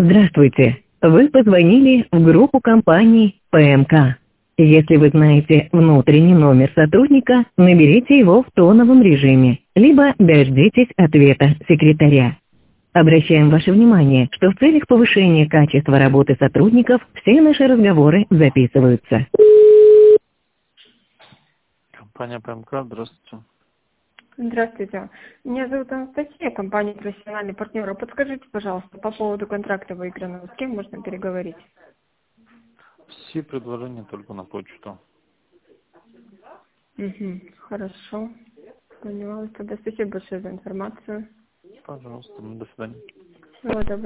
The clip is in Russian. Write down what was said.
Здравствуйте. Вы позвонили в группу компаний ПМК. Если вы знаете внутренний номер сотрудника, наберите его в тоновом режиме, либо дождитесь ответа секретаря. Обращаем ваше внимание, что в целях повышения качества работы сотрудников все наши разговоры записываются. Компания ПМК, здравствуйте. Здравствуйте. Меня зовут Анастасия, компания «Профессиональный партнер». Подскажите, пожалуйста, по поводу контракта выигранного, с кем можно переговорить? Все предложения только на почту. Угу, хорошо. Поняла. Тогда спасибо большое за информацию. Пожалуйста, до свидания. Всего доброго.